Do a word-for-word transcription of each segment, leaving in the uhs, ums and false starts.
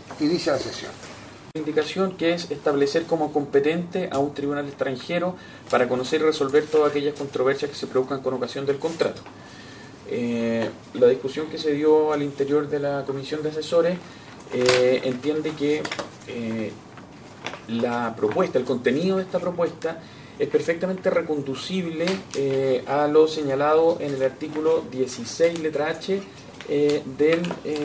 inicia la sesión. Indicación que es establecer como competente a un tribunal extranjero para conocer y resolver todas aquellas controversias que se produzcan con ocasión del contrato. Eh, la discusión que se dio al interior de la comisión de asesores eh, entiende que eh, la propuesta, el contenido de esta propuesta es perfectamente reconducible eh, a lo señalado en el artículo dieciséis letra H eh, de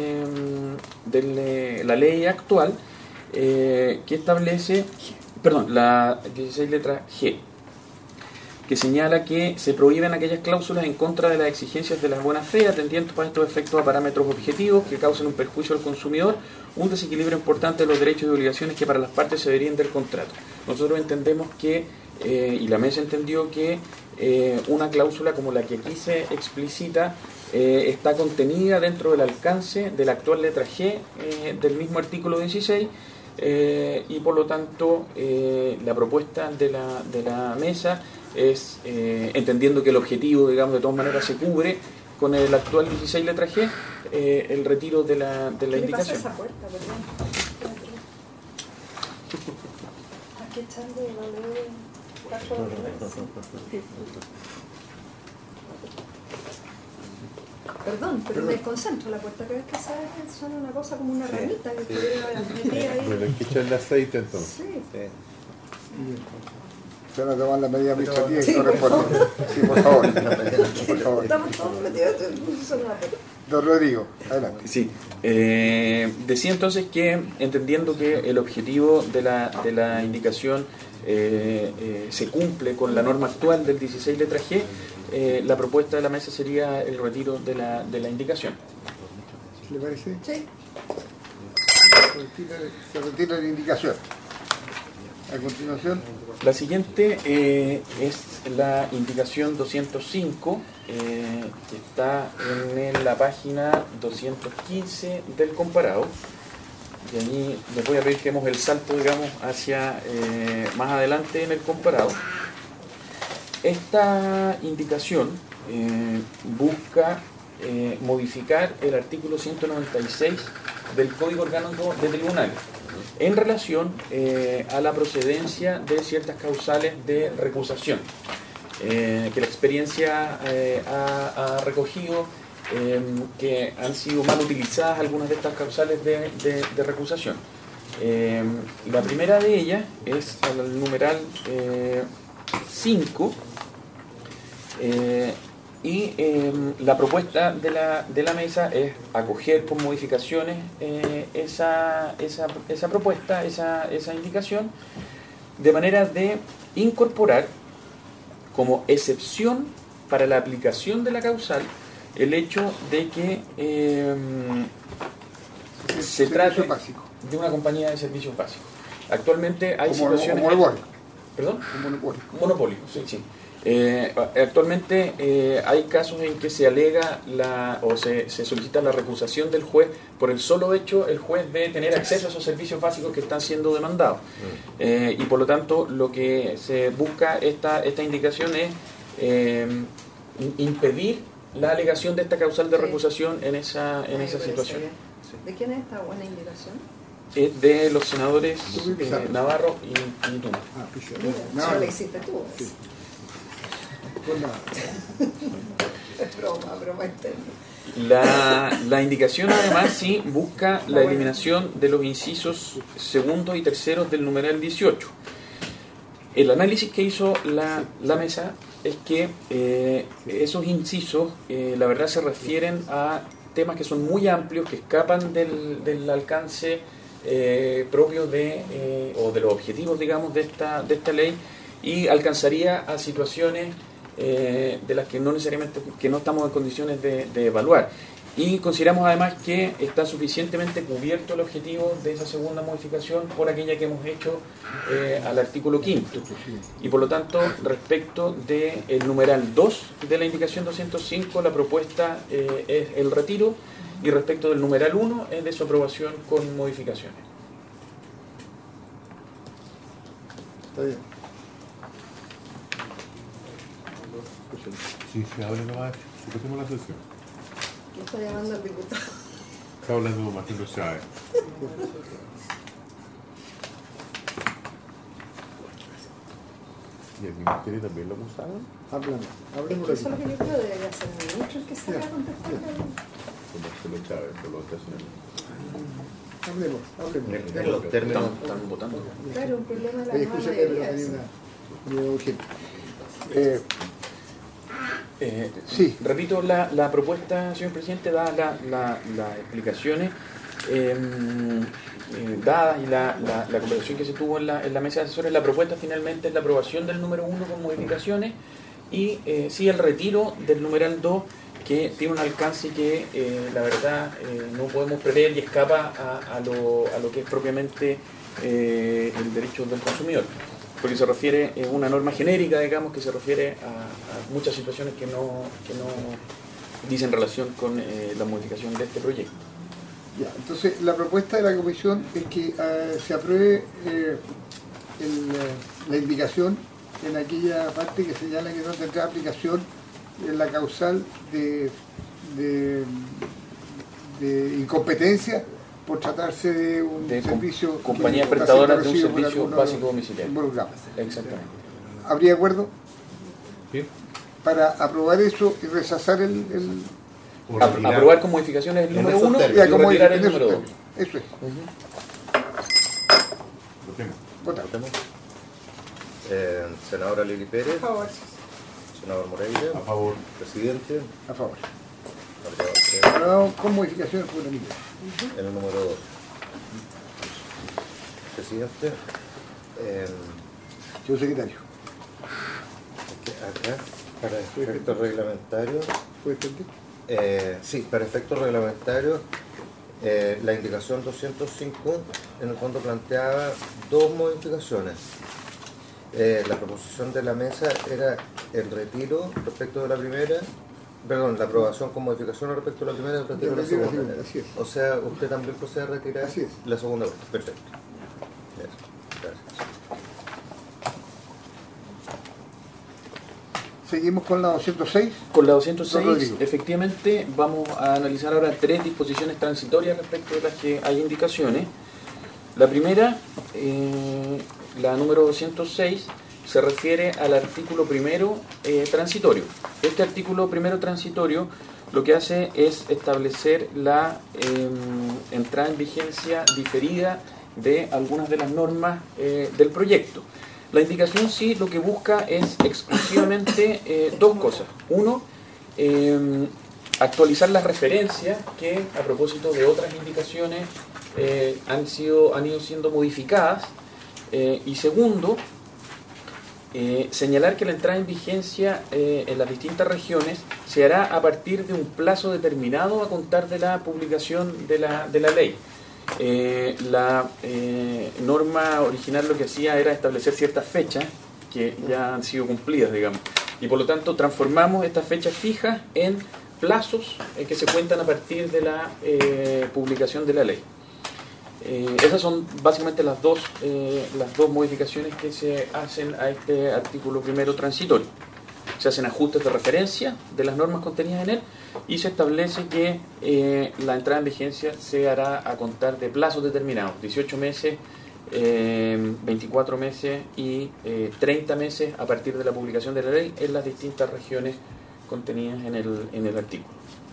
eh, la ley actual, eh, que establece, perdón, la dieciséis letra G, que señala que se prohíben aquellas cláusulas en contra de las exigencias de la buena fe, atendiendo para estos efectos a parámetros objetivos que causen un perjuicio al consumidor, un desequilibrio importante de los derechos y obligaciones que para las partes se deriven del contrato. Nosotros entendemos que, eh, y la mesa entendió que eh, una cláusula como la que aquí se explicita eh, está contenida dentro del alcance de la actual letra G eh, del mismo artículo dieciséis, eh, y por lo tanto eh, la propuesta de la, de la mesa es, eh, entendiendo que el objetivo, digamos, de todas maneras se cubre con el actual dieciséis letra G, eh, el retiro de la, de la indicación. ¿Qué le pasa a esa puerta, perdón? Aquí echando la ley. Perdón, pero Perdón. me concentro. La puerta que ves que sale suena una cosa como una ramita que estuviera metida ahí. Pero hay que echarle aceite entonces. Sí. Sí. Se van a tomar la medida administrativa Sí, que por corresponde. Sí, por favor. Por favor. Estamos todos metidos en una puerta. Don Rodrigo, adelante. Sí, eh, decía entonces que, entendiendo que el objetivo de la, de la indicación eh, eh, se cumple con la norma actual del dieciséis letra G, eh, la propuesta de la mesa sería el retiro de la, de la indicación. ¿Le parece? Sí. Se retira, se retira la indicación. A continuación, La siguiente eh, es la indicación doscientos cinco, eh, que está en la página doscientos quince del comparado. Y allí les voy a pedir que demos el salto, digamos, hacia eh, más adelante en el comparado. Esta indicación eh, busca eh, modificar el artículo ciento noventa y seis del Código Orgánico de Tribunales en relación eh, a la procedencia de ciertas causales de recusación, eh, que la experiencia eh, ha, ha recogido eh, que han sido mal utilizadas algunas de estas causales de, de, de recusación. Eh, la primera de ellas es el numeral eh, cinco, eh, y eh, la propuesta de la, de la mesa es acoger con modificaciones eh, esa, esa, esa propuesta, esa, esa indicación, de manera de incorporar como excepción para la aplicación de la causal el hecho de que eh, se servicio trate básico. de una compañía de servicios básicos. Actualmente hay Como, situaciones... como monopolio. ¿Perdón? Como monopolio. Monopolio, sí, sí. Eh, actualmente eh, hay casos en que se alega la, o se, se solicita la recusación del juez por el solo hecho el juez de tener acceso a esos servicios básicos que están siendo demandados. Eh, y por lo tanto lo que se busca esta, esta indicación es eh, impedir la alegación de esta causal de Sí. recusación en esa, en Ay, esa parece situación. bien. ¿De quién es esta buena indicación? Es de los senadores Muy eh, bizarro. Navarro y, y Tuna. Ah, Pizarro. Mira, No, eso no. lo hiciste tú. Sí. Pues nada. Es broma, broma externa. La, la indicación además sí busca la eliminación de los incisos segundos y terceros del numeral dieciocho. El análisis que hizo la, la mesa es que eh, esos incisos eh, la verdad se refieren a temas que son muy amplios, que escapan del, del alcance eh, propio de, eh, o de los objetivos, digamos, de esta, de esta ley, y alcanzaría a situaciones eh, de las que no necesariamente, que no estamos en condiciones de, de evaluar. Y consideramos además que está suficientemente cubierto el objetivo de esa segunda modificación por aquella que hemos hecho eh, al artículo quinto. Y por lo tanto, respecto del numeral dos de la indicación doscientos cinco, la propuesta eh, es el retiro, y respecto del numeral uno es de su aprobación con modificaciones. Está bien. Sí, se abre nomás, suspendemos la sesión. ¿Quién está llamando al diputado? Está hablando Marcelo Chávez. ¿Y el ministerio también lo acusaron? Hablamos, Es hablemos que de eso es lo que yo creo, debería ser el ministro el que salga a contestar. Con Marcelo Chávez, por lo que hacen. Hablemos, hablemos. En, en los términos. Están, están votando. Claro, un problema de la Oye, nueva escúchame, pero mayoría. hay eso. una, una urgente. Eh, Eh, Sí. Repito, la, la propuesta, señor presidente, da la- la- las explicaciones eh, eh, dadas y la, la- la conversación que se tuvo en la, en la mesa de asesores. La propuesta finalmente es la aprobación del número uno con modificaciones y eh, sí el retiro del numeral dos, que tiene un alcance que eh, la verdad eh, no podemos prever y escapa a, a, lo, a lo que es propiamente eh, el derecho del consumidor, porque se refiere a una norma genérica, digamos, que se refiere a, a muchas situaciones que no, que no dicen relación con eh, la modificación de este proyecto. ya, entonces, la propuesta de la comisión es que eh, se apruebe eh, el, eh, la indicación en aquella parte que señala que no tendrá aplicación en la causal de, de, de incompetencia por tratarse de un De com- servicio compañías que está prestadoras de un siendo recibido por servicio alguno básico domiciliario. involucrado. Exactamente. ¿Habría acuerdo ¿Sí? para aprobar eso y rechazar el, el O A- retirar. aprobar con modificaciones el En número esos uno términos. y como retirar en el esos número dos. términos? Eso es. Votemos. Votar. Votemos. Eh, senadora Lili Pérez, Por favor. senador A Moreira, favor. presidente, A favor. Aprobado, creo, Aprobado con modificaciones por unanimidad. en el número dos. Presidente, eh, Señor secretario, que acá, para efectos reglamentarios, ¿puede entender? eh, sí, para efectos reglamentarios, eh, la indicación doscientos cinco en el fondo planteaba dos modificaciones. Eh, la proposición de la mesa era el retiro respecto de la primera, perdón, la aprobación con modificación respecto a la primera y el retiro de la El retiro de la segunda. segunda, así es. O sea, usted también procede a retirar Así es. la segunda parte. Perfecto. Eso. Gracias. Seguimos con la doscientos seis. Con la doscientos Don seis, Rodrigo. efectivamente, vamos a analizar ahora tres disposiciones transitorias respecto de las que hay indicaciones. La primera, eh, la número doscientos seis, se refiere al artículo primero eh, transitorio. Este artículo primero transitorio lo que hace es establecer la eh, entrada en vigencia diferida de algunas de las normas eh, del proyecto. La indicación sí lo que busca es exclusivamente eh, dos cosas. Uno, eh, actualizar las referencias que a propósito de otras indicaciones eh, han, sido, han ido siendo modificadas. Eh, y segundo, eh, señalar que la entrada en vigencia eh, en las distintas regiones se hará a partir de un plazo determinado a contar de la publicación de la, de la ley. Eh, la eh, norma original lo que hacía era establecer ciertas fechas que ya han sido cumplidas, digamos, y por lo tanto transformamos estas fechas fijas en plazos eh, que se cuentan a partir de la eh, publicación de la ley. Eh, esas son básicamente las dos, eh, las dos modificaciones que se hacen a este artículo primero transitorio. Se hacen ajustes de referencia de las normas contenidas en él y se establece que eh, la entrada en vigencia se hará a contar de plazos determinados, dieciocho meses, eh, veinticuatro meses y eh, treinta meses a partir de la publicación de la ley en las distintas regiones contenidas en el, en el artículo.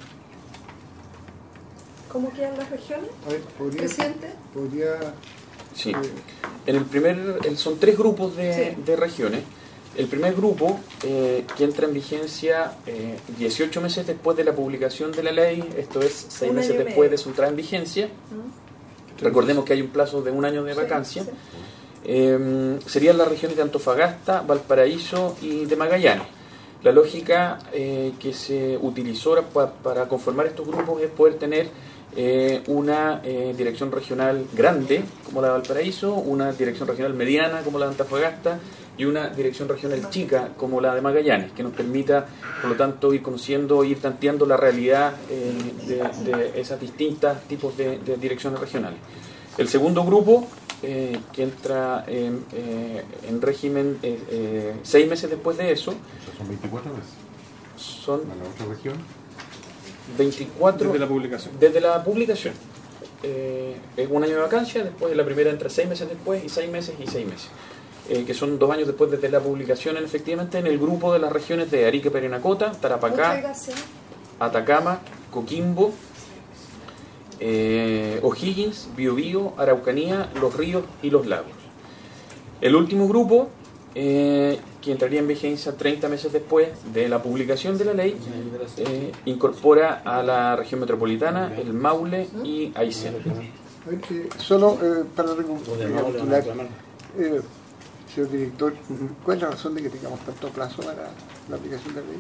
¿Cómo quedan las regiones? A ver, ¿podría, Presidente. podría Sí. eh, En el primer, el- son tres grupos de, Sí. de regiones. El primer grupo, eh, que entra en vigencia eh, dieciocho meses después de la publicación de la ley, esto es seis Un meses año y después medio. de su entrada en vigencia. ¿Mm? Recordemos que hay un plazo de un año de Sí, vacancia. sí. Eh, serían las regiones de Antofagasta, Valparaíso y de Magallanes. La lógica eh, que se utilizó pa- para conformar estos grupos es poder tener eh, una eh, dirección regional grande como la de Valparaíso, una dirección regional mediana como la de Antofagasta y una dirección regional chica como la de Magallanes, que nos permita, por lo tanto, ir conociendo, ir tanteando la realidad eh, de, de esas distintas tipos de, de direcciones regionales. El segundo grupo, eh, que entra en, eh, en régimen eh, eh, seis meses después de eso, O sea, son veinticuatro meses. son ¿A la otra región? veinticuatro Desde la publicación. Desde la publicación. Eh, es un año de vacancia, después la primera entra seis meses después, y seis meses y seis meses. Eh, que son dos años después desde la publicación, en, efectivamente, en el grupo de las regiones de Arica, Parinacota, Tarapacá, Atacama, Coquimbo, eh, O'Higgins, Biobío, Araucanía, Los Ríos y Los Lagos. El último grupo, eh, que entraría en vigencia treinta meses después de la publicación de la ley, eh, incorpora a la región metropolitana, el Maule y Aysén. Eh, solo eh, para recapitular, eh, señor director, ¿cuál es la razón de que tengamos tanto plazo para la aplicación de la ley?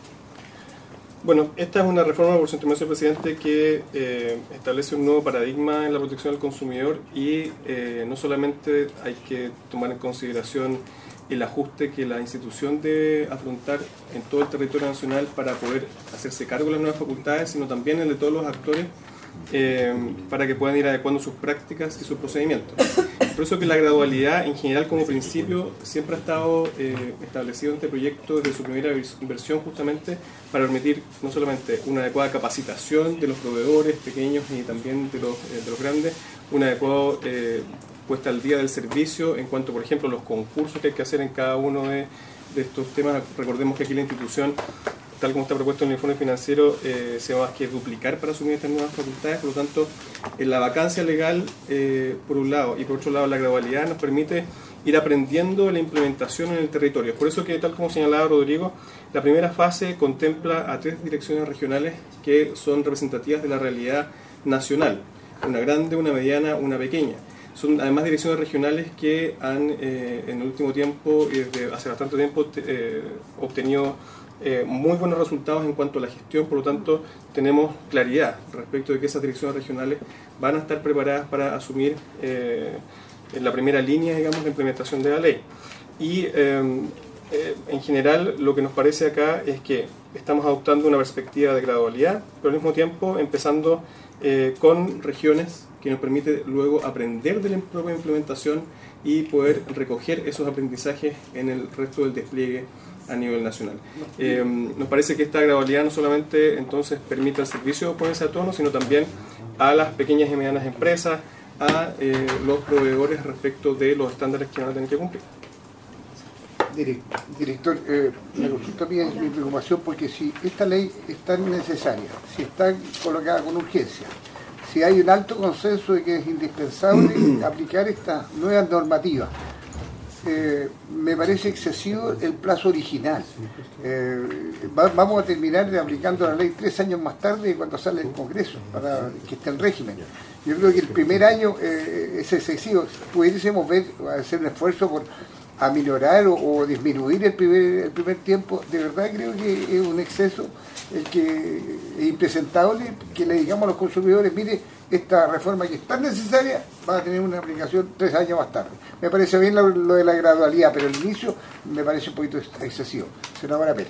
Bueno, esta es una reforma, por su intervención, presidente, que eh, establece un nuevo paradigma en la protección del consumidor y eh, no solamente hay que tomar en consideración el ajuste que la institución debe afrontar en todo el territorio nacional para poder hacerse cargo de las nuevas facultades, sino también el de todos los actores eh, para que puedan ir adecuando sus prácticas y sus procedimientos. Por eso que la gradualidad en general como principio siempre ha estado eh, establecido en este proyecto desde su primera versión, justamente para permitir no solamente una adecuada capacitación de los proveedores pequeños y también de los, eh, de los grandes, una adecuada eh, puesta al día del servicio en cuanto, por ejemplo, a los concursos que hay que hacer en cada uno de, de estos temas. Recordemos que aquí la institución, tal como está propuesto en el informe financiero, eh, se va a que duplicar para asumir estas nuevas facultades. Por lo tanto, en la vacancia legal, eh, por un lado, y por otro lado la gradualidad nos permite ir aprendiendo la implementación en el territorio. Es por eso que, tal como señalaba Rodrigo, la primera fase contempla a tres direcciones regionales que son representativas de la realidad nacional, una grande, una mediana, una pequeña. Son además direcciones regionales que han eh, en el último tiempo y desde hace bastante tiempo eh, obtenido eh, muy buenos resultados en cuanto a la gestión. Por lo tanto, tenemos claridad respecto de que esas direcciones regionales van a estar preparadas para asumir eh, en la primera línea, digamos, la implementación de la ley. Y eh, eh, en general lo que nos parece acá es que estamos adoptando una perspectiva de gradualidad, pero al mismo tiempo empezando eh, con regiones que nos permite luego aprender de la propia implementación y poder recoger esos aprendizajes en el resto del despliegue a nivel nacional. Eh, nos parece que esta gradualidad no solamente entonces permite al servicio ponerse a tono, sino también a las pequeñas y medianas empresas, a eh, los proveedores respecto de los estándares que van a tener que cumplir. Director, eh, la consulta mía es mi preocupación porque si esta ley es tan necesaria, si está colocada con urgencia, si hay un alto consenso de que es indispensable aplicar esta nueva normativa, eh, me parece excesivo el plazo original. Eh, va, vamos a terminar de aplicando la ley tres años más tarde de cuando sale el Congreso, para que esté en régimen. Yo creo que el primer año eh, es excesivo. Pudiésemos ver, hacer un esfuerzo por aminorar o, o disminuir el primer, el primer tiempo. De verdad creo que es un exceso el que es impresentable que le digamos a los consumidores, mire, esta reforma que es tan necesaria va a tener una aplicación tres años más tarde. Me parece bien lo, lo de la gradualidad, pero el inicio me parece un poquito excesivo. Senadora Pérez.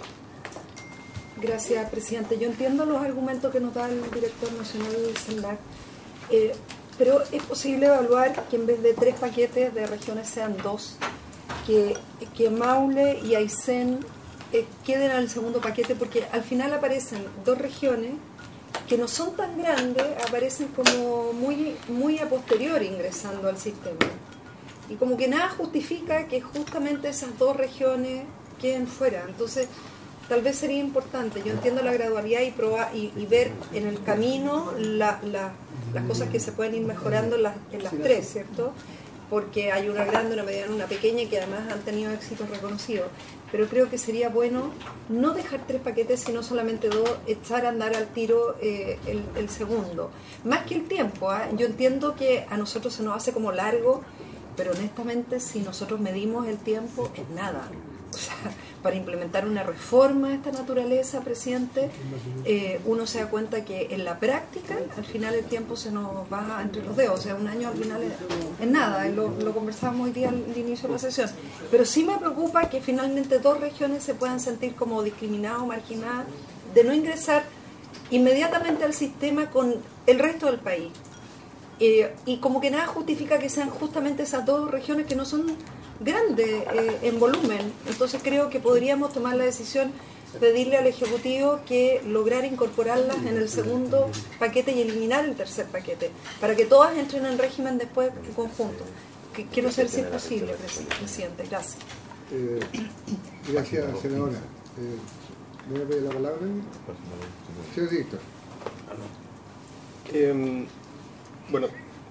Gracias, presidente. Yo entiendo los argumentos que nos da el director nacional del CENLAC, eh, pero es posible evaluar que en vez de tres paquetes de regiones sean dos, que, que Maule y Aysén eh, queden al segundo paquete, porque al final aparecen dos regiones que no son tan grandes, aparecen como muy, muy a posteriori ingresando al sistema. Y como que nada justifica que justamente esas dos regiones queden fuera. Entonces, tal vez sería importante, yo entiendo la gradualidad y, probar, y, y ver en el camino la, la, las cosas que se pueden ir mejorando en las, en las tres, ¿cierto? Porque hay una grande, una mediana, una pequeña y que además han tenido éxitos reconocidos. Pero creo que sería bueno no dejar tres paquetes, sino solamente dos, echar a andar al tiro eh, el, el segundo. Más que el tiempo, ¿eh? Yo entiendo que a nosotros se nos hace como largo, pero honestamente si nosotros medimos el tiempo, es nada. O sea, para implementar una reforma de esta naturaleza, presidente, eh, uno se da cuenta que en la práctica, al final el tiempo se nos va entre los dedos. O sea, un año al final es, es nada, lo, lo conversábamos hoy día al, al inicio de la sesión. Pero sí me preocupa que finalmente dos regiones se puedan sentir como discriminadas o marginadas de no ingresar inmediatamente al sistema con el resto del país. Eh, y como que nada justifica que sean justamente esas dos regiones que no son grandes eh, en volumen. Entonces creo que podríamos tomar la decisión pedirle al Ejecutivo que lograra incorporarlas en el segundo paquete y eliminar el tercer paquete, para que todas entren en régimen después en conjunto. Que quiero saber si es posible, presidente. Gracias. Eh, gracias, senadora. Eh, ¿Me voy a pedir la palabra? Señor director. Eh, bueno,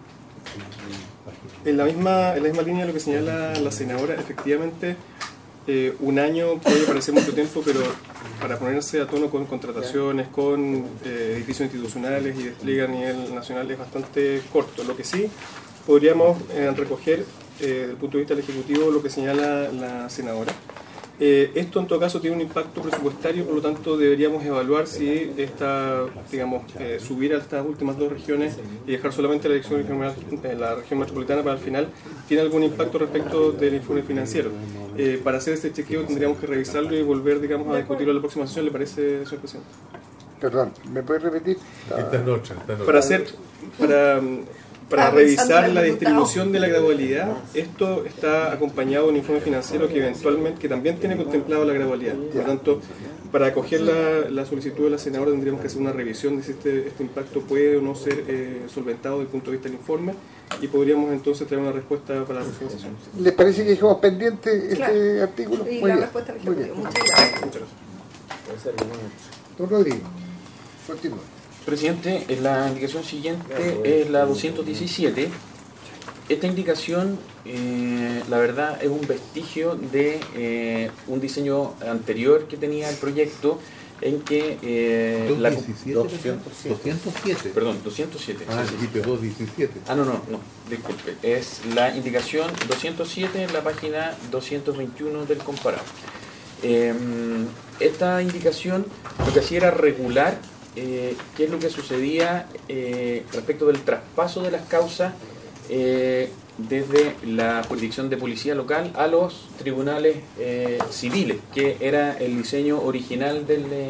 en la misma en la misma línea de lo que señala la senadora, efectivamente, eh, un año puede parecer mucho tiempo, pero para ponerse a tono con contrataciones, con eh, edificios institucionales y despliegue a nivel nacional es bastante corto. Lo que sí podríamos eh, recoger eh, desde el punto de vista del Ejecutivo lo que señala la senadora. Eh, esto en todo caso tiene un impacto presupuestario, por lo tanto deberíamos evaluar si esta, digamos, eh, subir a estas últimas dos regiones y dejar solamente la dirección regional, eh, la región metropolitana para el final, tiene algún impacto respecto del informe financiero. Eh, para hacer este chequeo tendríamos que revisarlo y volver, digamos, a discutirlo en la próxima sesión. ¿Le parece, señor presidente? Perdón, ¿me puede repetir? Esta es otra, esta es otra. Para hacer, para Para Estaba revisar pensando en la el distribución diputado. de la gradualidad, esto está acompañado de un informe financiero que eventualmente, que también tiene contemplado la gradualidad. Por lo tanto, para acoger la, la solicitud de la senadora tendríamos que hacer una revisión de si este, este impacto puede o no ser eh, solventado desde el punto de vista del informe, y podríamos entonces traer una respuesta para la próxima sesión. ¿Les parece que dejamos pendiente este Claro. artículo? Y Muy la bien, respuesta al muy bien. Ejecutivo. Muchas gracias. Muchas gracias. Don Rodrigo, continúa. Presidente, la indicación siguiente es la doscientos diecisiete. Esta indicación, eh, la verdad, es un vestigio de eh, un diseño anterior que tenía el proyecto, en que eh, la, doscientos siete. perdón, doscientos siete. Ah, sí, sí. dijiste doscientos diecisiete. Ah, no, no, no, disculpe. Es la indicación doscientos siete en la página doscientos veintiuno del comparado. Eh, esta indicación lo que hacía era regular eh, qué es lo que sucedía eh, respecto del traspaso de las causas eh, desde la jurisdicción de policía local a los tribunales eh, civiles, que era el diseño original del, eh,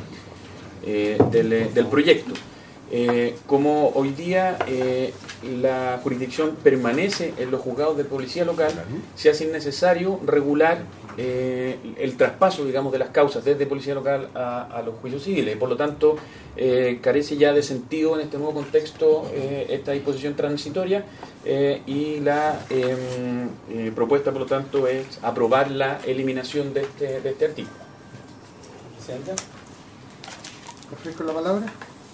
eh, del, eh, del proyecto. Eh, como hoy día eh, la jurisdicción permanece en los juzgados de policía local, se hace innecesario regular eh, el traspaso, digamos, de las causas desde policía local a, a los juicios civiles. Por lo tanto, eh, carece ya de sentido en este nuevo contexto eh, esta disposición transitoria eh, y la eh, eh, propuesta, por lo tanto, es aprobar la eliminación de este, de este artículo. ¿Presidenta? ¿Ofrezco la palabra?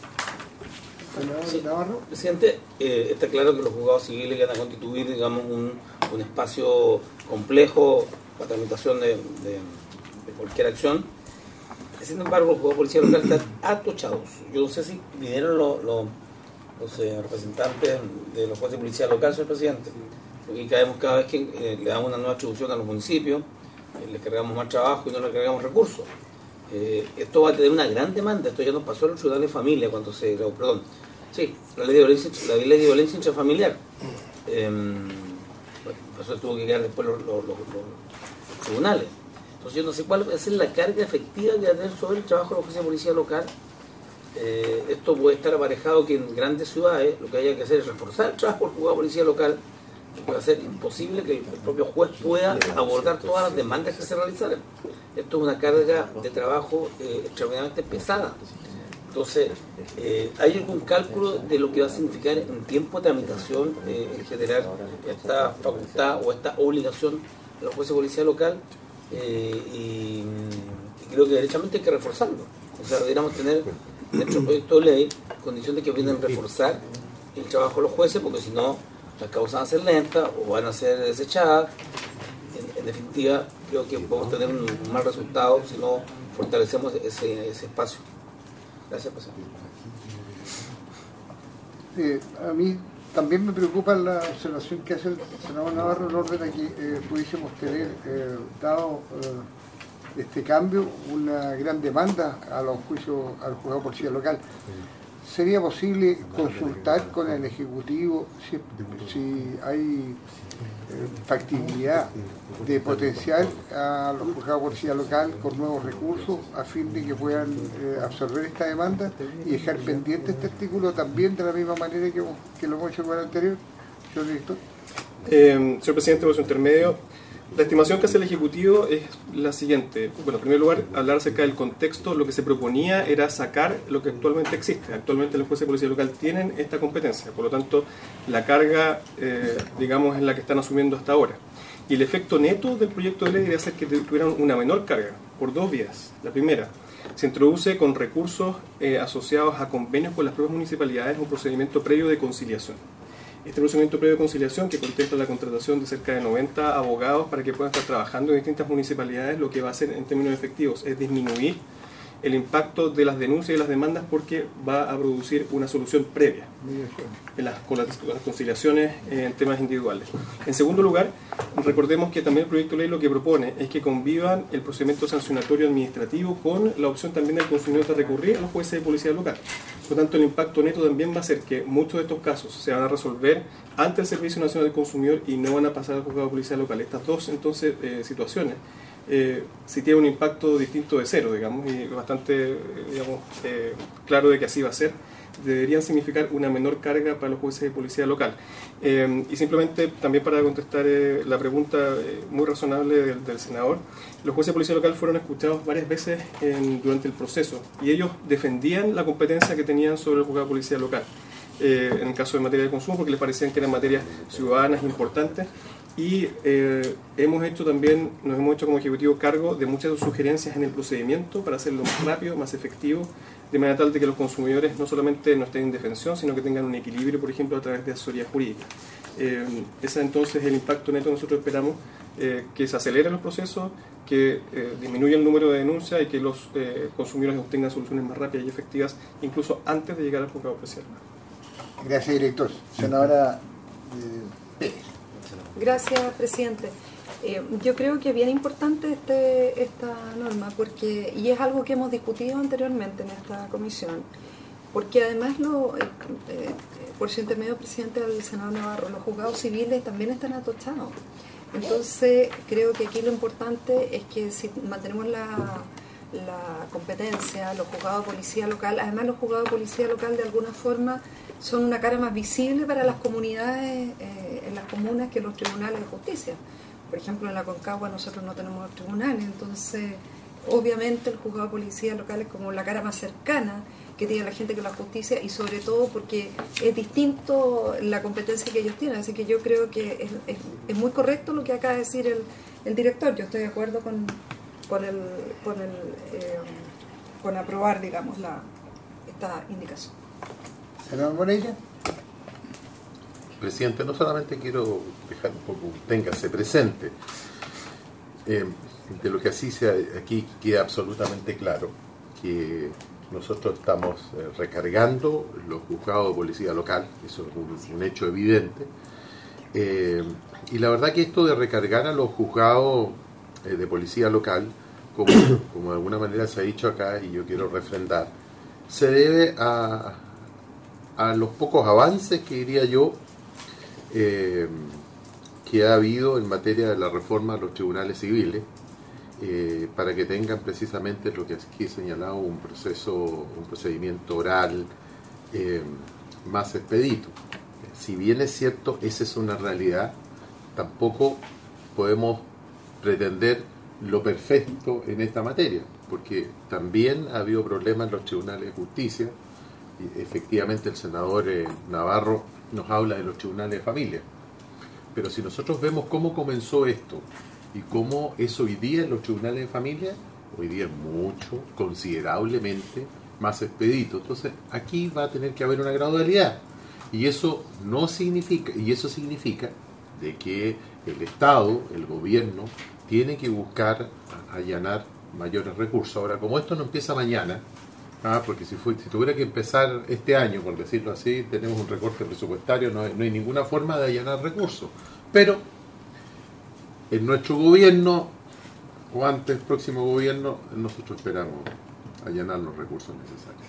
Senador Sí. Navarro. Presidente, eh, está claro que los juzgados civiles van a constituir, digamos, un, un espacio complejo para tramitación de, de, de cualquier acción. Sin embargo, los juzgados de policía local están atochados. Yo no sé si vinieron los, los, los eh, representantes de los jueces de policía local, señor presidente, porque caemos cada vez que eh, le damos una nueva atribución a los municipios, eh, les cargamos más trabajo y no les cargamos recursos. Eh, esto va a tener una gran demanda. Esto ya nos pasó en el Tribunal de Familia cuando se grabó, perdón, sí, la ley de violencia, la ley de violencia intrafamiliar. Eh, bueno, eso tuvo que quedar después los, los, los, los tribunales. Entonces yo no sé cuál va a ser la carga efectiva que va a tener sobre el trabajo de la oficina de policía local. Eh, esto puede estar aparejado que en grandes ciudades lo que haya que hacer es reforzar el trabajo del juzgado de policía local, que va a ser imposible que el propio juez pueda abordar todas las demandas que se realizaran. Esto es una carga de trabajo eh, extraordinariamente pesada. Entonces, eh, ¿hay algún cálculo de lo que va a significar en tiempo de tramitación eh, el generar esta facultad o esta obligación de los jueces de policía local? Eh, y, y creo que derechamente hay que reforzarlo. O sea, deberíamos tener dentro del proyecto de ley condiciones que vienen a reforzar el trabajo de los jueces, porque si no, las causas van a ser lentas o van a ser desechadas. En, en definitiva, creo que podemos tener un, un mal resultado si no fortalecemos ese, ese espacio. Gracias, presidente. Eh, a mí también me preocupa la observación que hace el senador Navarro en orden a que eh, pudiésemos tener, eh, dado eh, este cambio, una gran demanda a los juicios, al juzgado de policía local. ¿Sería posible consultar con el Ejecutivo si, si hay eh, factibilidad de potenciar a los juzgados de policía local con nuevos recursos a fin de que puedan eh, absorber esta demanda y dejar pendiente este artículo también de la misma manera que, hemos, que lo hemos hecho con el anterior, señor director? Eh, señor presidente, por su intermedio, La estimación que hace el Ejecutivo es la siguiente. Bueno, en primer lugar, hablar acerca del contexto. Lo que se proponía era sacar lo que actualmente existe. Actualmente los jueces de policía local tienen esta competencia. Por lo tanto, la carga, eh, digamos, es la que están asumiendo hasta ahora. Y el efecto neto del proyecto de ley debería ser que tuvieran una menor carga, por dos vías. La primera, se introduce con recursos eh, asociados a convenios con las propias municipalidades un procedimiento previo de conciliación. Este procedimiento previo de conciliación, que contempla la contratación de cerca de noventa abogados para que puedan estar trabajando en distintas municipalidades, lo que va a hacer en términos efectivos es disminuir el impacto de las denuncias y las demandas, porque va a producir una solución previa en las, con, las, con las conciliaciones eh, en temas individuales. En segundo lugar, recordemos que también el proyecto de ley lo que propone es que convivan el procedimiento sancionatorio administrativo con la opción también del consumidor de recurrir a los jueces de policía local. Por lo tanto, el impacto neto también va a ser que muchos de estos casos se van a resolver ante el Servicio Nacional del Consumidor y no van a pasar al juzgado de policía local. Estas dos, entonces, eh, situaciones Eh, si tiene un impacto distinto de cero, digamos, y bastante, digamos, eh, claro de que así va a ser, deberían significar una menor carga para los jueces de policía local. Eh, y simplemente, también para contestar eh, la pregunta eh, muy razonable del, del senador, los jueces de policía local fueron escuchados varias veces en, durante el proceso, y ellos defendían la competencia que tenían sobre el juzgado de policía local, eh, en el caso de materia de consumo, porque les parecían que eran materias ciudadanas importantes. Y eh, hemos hecho también, nos hemos hecho como Ejecutivo cargo de muchas sugerencias en el procedimiento para hacerlo más rápido, más efectivo, de manera tal de que los consumidores no solamente no estén en indefensión, sino que tengan un equilibrio, por ejemplo, a través de asesoría jurídica. Eh, ese entonces es el impacto neto que nosotros esperamos, eh, que se aceleren los procesos, que eh, disminuya el número de denuncias y que los eh, consumidores obtengan soluciones más rápidas y efectivas, incluso antes de llegar al juzgado policial. Gracias, director. Senadora eh, Pérez. Gracias, presidente. Eh, yo creo que es bien importante este, esta norma, porque y es algo que hemos discutido anteriormente en esta comisión, porque además, lo, eh, eh, por su intermedio, presidente del senador Navarro, los juzgados civiles también están atochados. Entonces, creo que aquí lo importante es que si mantenemos la, la competencia, los juzgados de policía local, además los juzgados de policía local de alguna forma son una cara más visible para las comunidades, eh, en las comunas, que los tribunales de justicia. Por ejemplo, en la Concagua nosotros no tenemos tribunales, entonces obviamente el juzgado de policía local es como la cara más cercana que tiene la gente con la justicia, y sobre todo porque es distinto la competencia que ellos tienen. Así que yo creo que es, es, es muy correcto lo que acaba de decir el, el director. Yo estoy de acuerdo con, con, el, con, el, eh, con aprobar, digamos, la, esta indicación. Senador Moreira. Presidente, no solamente quiero dejar un poco, téngase presente, eh, de lo que así sea, aquí queda absolutamente claro que nosotros estamos eh, recargando los juzgados de policía local, eso es un, un hecho evidente, eh, y la verdad que esto de recargar a los juzgados eh, de policía local, como, como de alguna manera se ha dicho acá, y yo quiero refrendar, se debe a a los pocos avances, que diría yo, eh, que ha habido en materia de la reforma de los tribunales civiles, eh, para que tengan precisamente lo que aquí he señalado, un proceso, un procedimiento oral eh, más expedito. Si bien es cierto, esa es una realidad, tampoco podemos pretender lo perfecto en esta materia, porque también ha habido problemas en los tribunales de justicia. Efectivamente, el senador eh, Navarro nos habla de los tribunales de familia, pero si nosotros vemos cómo comenzó esto y cómo es hoy día en los tribunales de familia, hoy día es mucho, considerablemente más expedito. Entonces aquí va a tener que haber una gradualidad, y eso no significa, y eso significa de que el Estado, el gobierno, tiene que buscar allanar mayores recursos. Ahora, como esto no empieza mañana, Ah, porque si, fue, si tuviera que empezar este año, por decirlo así, tenemos un recorte presupuestario, no hay, no hay ninguna forma de allanar recursos. Pero en nuestro gobierno, o antes, próximo gobierno, nosotros esperamos allanar los recursos necesarios.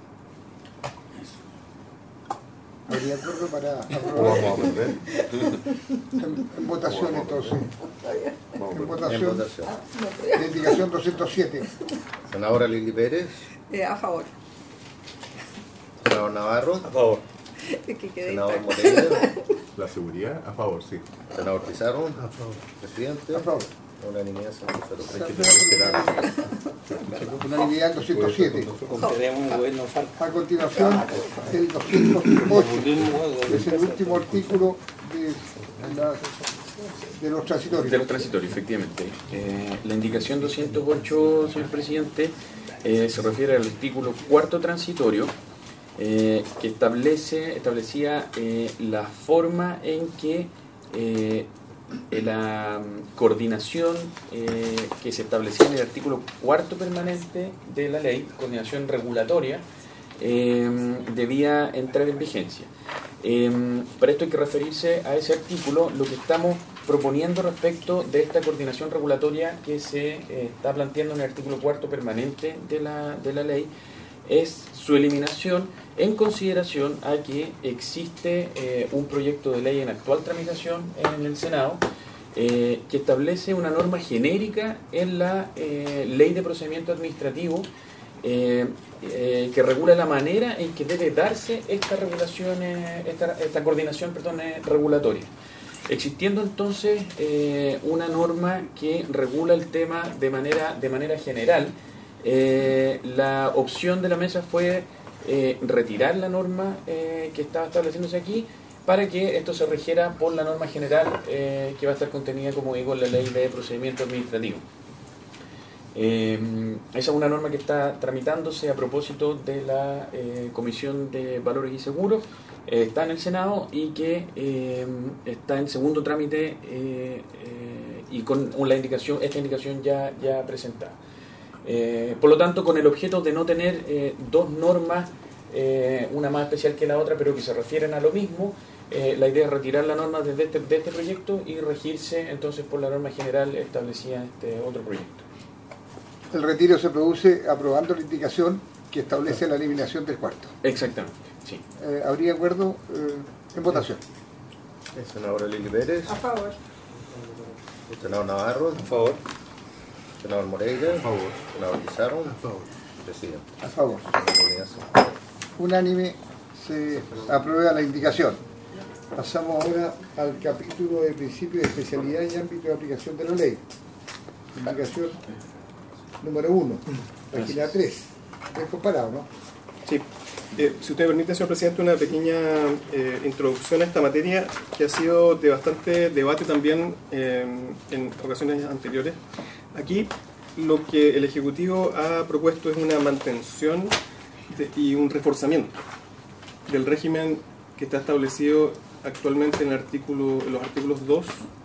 ¿Habría acuerdo para Vamos a aprender. en, en votación entonces? Vamos En a votación. En votación. La indicación doscientos siete. Senadora Lili Pérez. Eh, a favor. Senador Navarro. A favor. Es que quedé Senador impactada. Moreira, La seguridad, a favor, sí. senador Pizarro, A favor. presidente, A favor. unanimidad senador Hay Cero. que esperar. Unanimidad doscientos siete. Consideremos un gobierno falta. A continuación, el doscientos ocho. Es el último artículo de, la, de los transitorios. De los transitorios, efectivamente. Eh, la indicación doscientos ocho, señor presidente, eh, se refiere al artículo cuarto transitorio, eh, que establece establecía eh, la forma en que eh, la coordinación eh, que se establecía en el artículo cuarto permanente de la ley, coordinación regulatoria, eh, debía entrar en vigencia. Eh, para esto hay que referirse a ese artículo. Lo que estamos proponiendo respecto de esta coordinación regulatoria que se eh, está planteando en el artículo cuarto permanente de la, de la ley es su eliminación en consideración a que existe eh, un proyecto de ley en actual tramitación en el Senado eh, que establece una norma genérica en la eh, Ley de Procedimiento Administrativo eh, eh, que regula la manera en que debe darse esta regulación, eh, esta, esta coordinación perdón, eh, regulatoria. Existiendo entonces eh, una norma que regula el tema de manera, de manera general, eh, la opción de la mesa fue eh, retirar la norma eh, que estaba estableciéndose aquí para que esto se regiera por la norma general eh, que va a estar contenida, como digo, en la Ley de Procedimiento Administrativo. Eh, esa es una norma que está tramitándose a propósito de la eh, Comisión de Valores y Seguros, eh, está en el Senado y que eh, está en segundo trámite eh, eh, y con la indicación, esta indicación ya, ya presentada. Eh, por lo tanto, con el objeto de no tener eh, dos normas, eh, una más especial que la otra, pero que se refieren a lo mismo, eh, la idea es retirar la norma desde este, de este proyecto y regirse entonces por la norma general establecida en este otro proyecto. El retiro se produce aprobando la indicación que establece la eliminación del cuarto. Exactamente, sí. Eh, ¿Habría acuerdo eh, en votación? El senador Lili Pérez, A favor. el senador Navarro, A favor. senador Moreira, A favor. senador Pizarro, A favor. presidente. A favor. Unanimidad senador. Unánime se aprueba la indicación. Pasamos ahora al capítulo de principio de especialidad y ámbito de aplicación de la ley. Indicación número uno, página tres. Es comparado, ¿no? Sí. Eh, si usted me permite, señor presidente, una pequeña eh, introducción a esta materia que ha sido de bastante debate también eh, en ocasiones anteriores. Aquí lo que el Ejecutivo ha propuesto es una mantención de, y un reforzamiento del régimen que está establecido actualmente en, el artículo, en los artículos dos,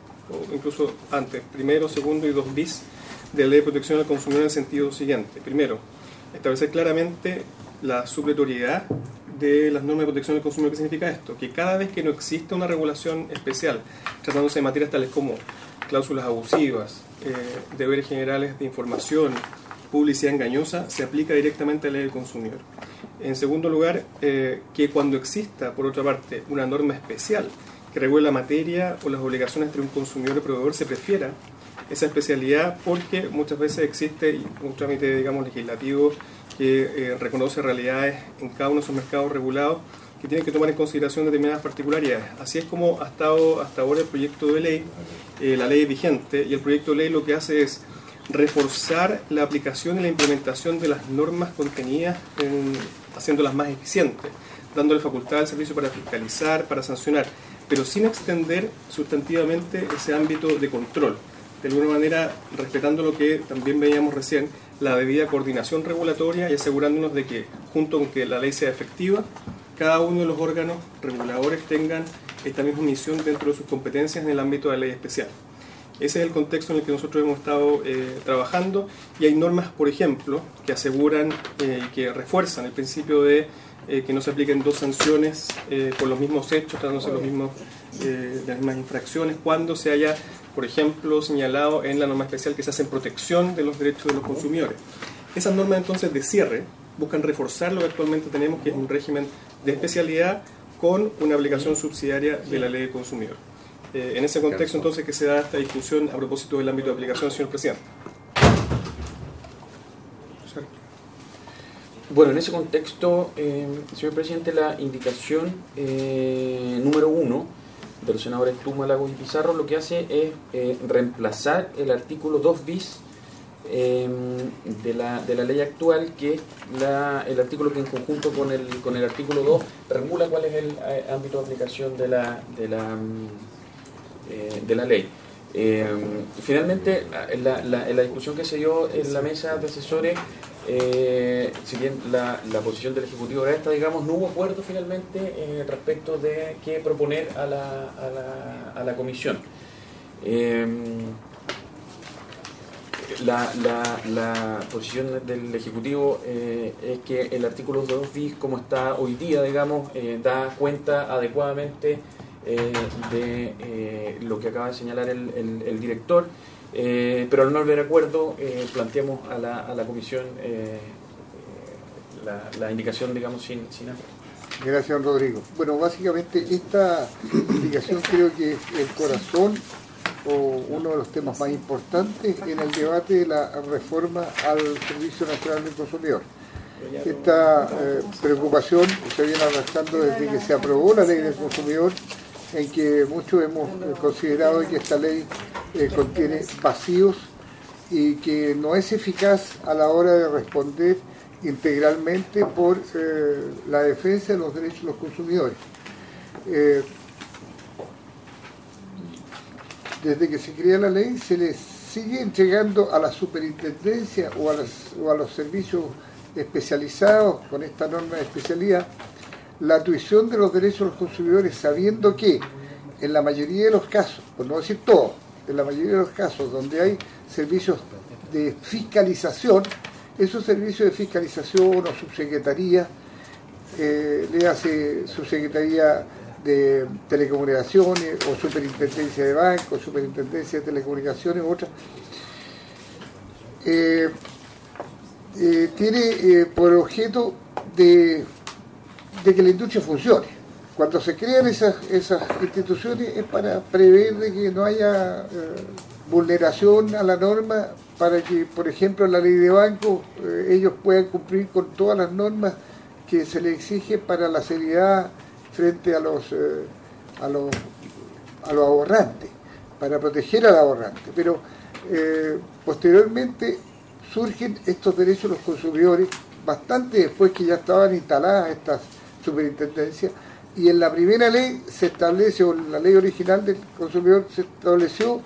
o incluso antes, primero, segundo y dos bis de la Ley de Protección al Consumidor en el sentido siguiente. Primero, establecer claramente la supletoriedad de las normas de protección del consumidor. ¿Qué significa esto? Que cada vez que no exista una regulación especial, tratándose de materias tales como cláusulas abusivas, eh, deberes generales de información, publicidad engañosa, se aplica directamente a la ley del consumidor. En segundo lugar, eh, que cuando exista, por otra parte, una norma especial que regule la materia o las obligaciones entre un consumidor y proveedor, se prefiera esa especialidad porque muchas veces existe un trámite, digamos, legislativo que eh, reconoce realidades en cada uno de esos mercados regulados que tienen que tomar en consideración determinadas particularidades. Así es como ha estado hasta ahora el proyecto de ley, eh, la ley vigente, y el proyecto de ley lo que hace es reforzar la aplicación y la implementación de las normas contenidas, en, haciéndolas más eficientes, dándole facultad al servicio para fiscalizar, para sancionar, pero sin extender sustantivamente ese ámbito de control. De alguna manera, respetando lo que también veíamos recién, la debida coordinación regulatoria y asegurándonos de que, junto con que la ley sea efectiva, cada uno de los órganos reguladores tengan esta misma misión dentro de sus competencias en el ámbito de la ley especial. Ese es el contexto en el que nosotros hemos estado eh, trabajando, y hay normas, por ejemplo, que aseguran y eh, que refuerzan el principio de eh, que no se apliquen dos sanciones eh, por los mismos hechos, tratándose los mismos, eh, de las mismas infracciones, cuando se haya, por ejemplo, señalado en la norma especial que se hace en protección de los derechos de los consumidores. Esas normas entonces de cierre buscan reforzar lo que actualmente tenemos, que es un régimen de especialidad con una aplicación subsidiaria de la ley del consumidor. Eh, en ese contexto entonces que se da esta discusión a propósito del ámbito de aplicación, señor presidente. Bueno, en ese contexto, eh, señor presidente, la indicación eh, número uno de los senadores Tuma, Lagos y Pizarro lo que hace es eh, reemplazar el artículo dos bis eh, de, la, de la ley actual, que es la, el artículo que en conjunto con el, con el artículo dos regula cuál es el eh, ámbito de aplicación de la, de la, eh, de la ley. Eh, finalmente, la, la, en la discusión que se dio en la mesa de asesores, eh, si bien la, la posición del Ejecutivo era esta, digamos, no hubo acuerdo finalmente eh, respecto de qué proponer a la, a la, a la comisión. Eh, la, la, la posición del Ejecutivo eh, es que el artículo dos bis, como está hoy día, digamos, eh, da cuenta adecuadamente Eh, de eh, lo que acaba de señalar el, el, el director, eh, pero al no haber acuerdo eh, planteamos a la, a la comisión eh, la, la indicación, digamos, sin, sin acuerdo. Gracias, Rodrigo. Bueno, básicamente esta indicación creo que es el corazón o uno de los temas más importantes en el debate de la reforma al Servicio Nacional del Consumidor. Esta eh, preocupación se viene arrastrando desde que se aprobó la Ley del Consumidor, en que muchos hemos considerado que esta ley eh, contiene vacíos y que no es eficaz a la hora de responder integralmente por eh, la defensa de los derechos de los consumidores. Eh, desde que se crea la ley se les sigue entregando a la superintendencia o a, las, o a los servicios especializados con esta norma de especialidad la tuición de los derechos de los consumidores, sabiendo que en la mayoría de los casos, por no decir todo, en la mayoría de los casos donde hay servicios de fiscalización, esos servicios de fiscalización o subsecretaría, eh, le hace subsecretaría de telecomunicaciones o superintendencia de bancos, superintendencia de telecomunicaciones u otras, eh, eh, tiene eh, por objeto de de que la industria funcione. Cuando se crean esas, esas instituciones es para prever de que no haya eh, vulneración a la norma, para que, por ejemplo, en la ley de bancos eh, ellos puedan cumplir con todas las normas que se les exige para la seriedad frente a los, eh, a los, a los ahorrantes, para proteger al ahorrante. Pero eh, posteriormente surgen estos derechos de los consumidores, bastante después que ya estaban instaladas estas superintendencia, y en la primera ley se establece, o en la ley original del consumidor se estableció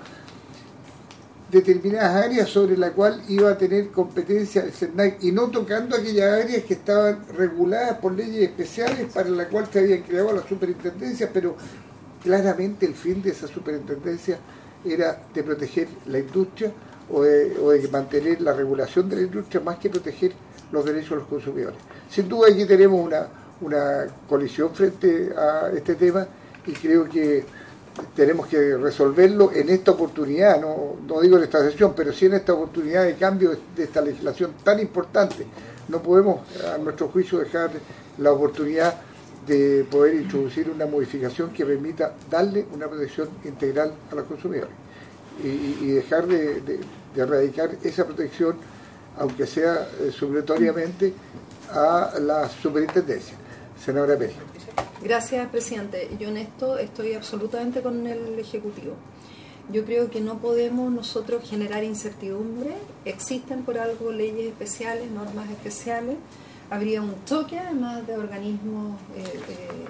determinadas áreas sobre la cual iba a tener competencia el SERNAC, y no tocando aquellas áreas que estaban reguladas por leyes especiales para la cual se habían creado las superintendencias, pero claramente el fin de esa superintendencia era de proteger la industria o de, o de mantener la regulación de la industria más que proteger los derechos de los consumidores. Sin duda aquí tenemos una una colisión frente a este tema y creo que tenemos que resolverlo en esta oportunidad, no, no digo en esta sesión, pero sí en esta oportunidad de cambio de esta legislación tan importante. No podemos, a nuestro juicio, dejar la oportunidad de poder introducir una modificación que permita darle una protección integral a los consumidores y, y dejar de, de, de erradicar esa protección, aunque sea eh, supletoriamente, a la superintendencia. Senadora Pérez. Gracias, presidente. Yo en esto estoy absolutamente con el Ejecutivo. Yo creo que no podemos nosotros generar incertidumbre. Existen por algo leyes especiales, normas especiales. Habría un choque además de organismos eh, eh,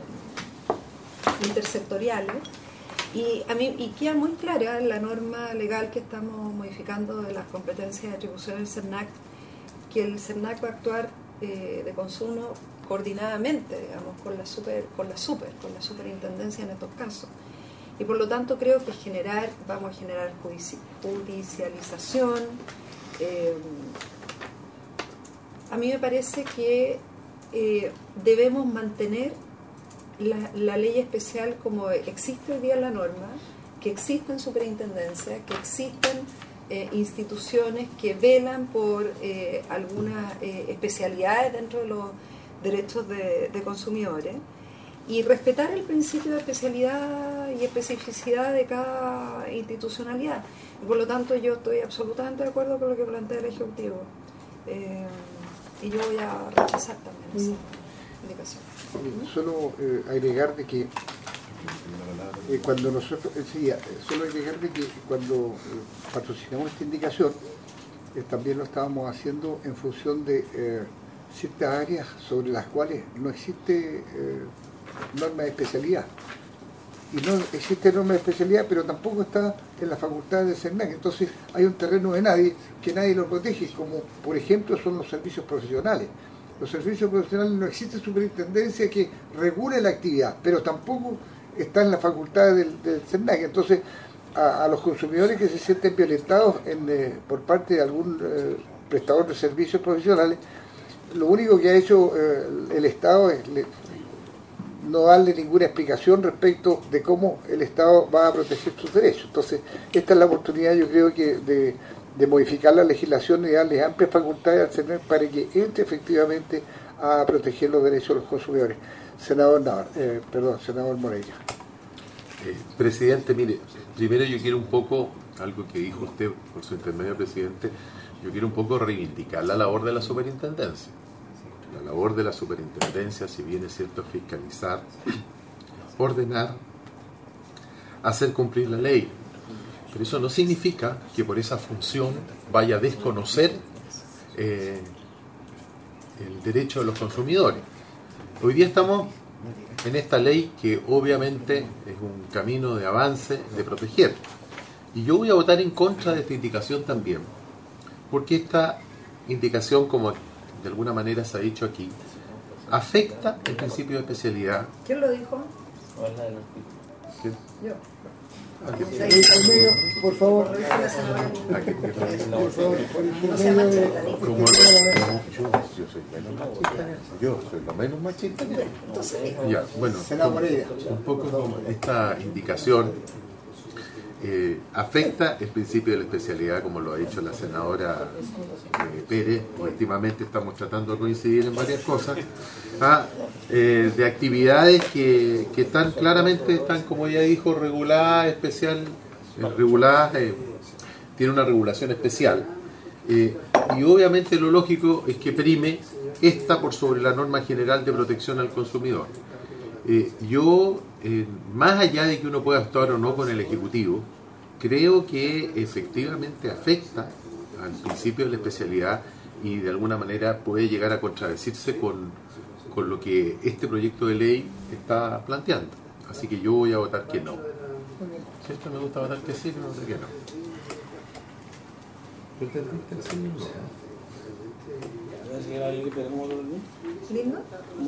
eh, intersectoriales. Y a mí y queda muy clara la norma legal que estamos modificando de las competencias de atribución del SERNAC, que el SERNAC va a actuar eh, de consumo coordinadamente, digamos, con la super, con la super, con la superintendencia en estos casos. Y por lo tanto creo que generar, vamos a generar judicialización. Eh, a mí me parece que eh, debemos mantener la, la ley especial como existe hoy día la norma, que existen superintendencias, que existen eh, instituciones que velan por eh, algunas eh, especialidades dentro de los derechos de, de consumidores, y respetar el principio de especialidad y especificidad de cada institucionalidad. Y por lo tanto yo estoy absolutamente de acuerdo con lo que plantea el Ejecutivo. Eh, y yo voy a rechazar también esa indicación. Solo eh, agregar de que eh, cuando nosotros, eh, sí, solo agregar de que cuando eh, patrocinamos esta indicación, eh, también lo estábamos haciendo en función de eh, ciertas áreas sobre las cuales no existe eh, norma de especialidad. Y no existe norma de especialidad, pero tampoco está en la facultad del CERNAC. Entonces hay un terreno de nadie que nadie lo protege, como por ejemplo son los servicios profesionales. Los servicios profesionales no existe superintendencia que regule la actividad, pero tampoco está en la facultad del, del CERNAC. Entonces a, a los consumidores que se sienten violentados en, eh, por parte de algún eh, prestador de servicios profesionales, lo único que ha hecho eh, el Estado es le, no darle ninguna explicación respecto de cómo el Estado va a proteger sus derechos. Entonces, esta es la oportunidad, yo creo que, de, de modificar la legislación y darle amplias facultades al CERNAC para que entre efectivamente a proteger los derechos de los consumidores. Senador Navarro, eh, perdón, senador Moreira. Eh, presidente, mire, primero yo quiero un poco, algo que dijo usted por su intermedio, presidente, yo quiero un poco reivindicar la labor de la superintendencia. La labor de la superintendencia, si bien es cierto, fiscalizar, ordenar, hacer cumplir la ley. Pero eso no significa que por esa función vaya a desconocer eh, el derecho de los consumidores. Hoy día estamos en esta ley que obviamente es un camino de avance, de proteger. Y yo voy a votar en contra de esta indicación también, porque esta indicación, como de alguna manera se ha dicho aquí, afecta el principio de especialidad. ¿Quién lo dijo? ¿Qué? Yo. Aquí, al medio, por favor. Por favor, por el medio de... Como, como yo, yo soy menos machista, yo soy lo menos machista. Ya, bueno, un, un poco como esta indicación eh, afecta el principio de la especialidad, como lo ha dicho la senadora eh, Pérez. Últimamente estamos tratando de coincidir en varias cosas, ah, eh, de actividades que, que están claramente, están, como ella dijo, reguladas, especial, eh, reguladas, eh, tiene una regulación especial. Eh, y obviamente lo lógico es que prime esta por sobre la norma general de protección al consumidor. Eh, yo, eh, más allá de que uno pueda actuar o no con el Ejecutivo, creo que efectivamente afecta al principio de la especialidad y de alguna manera puede llegar a contradecirse con, con lo que este proyecto de ley está planteando. Así que yo voy a votar que no. ¿Cierto? Me gusta votar que sí, pero no sé que no. ¿Lindo?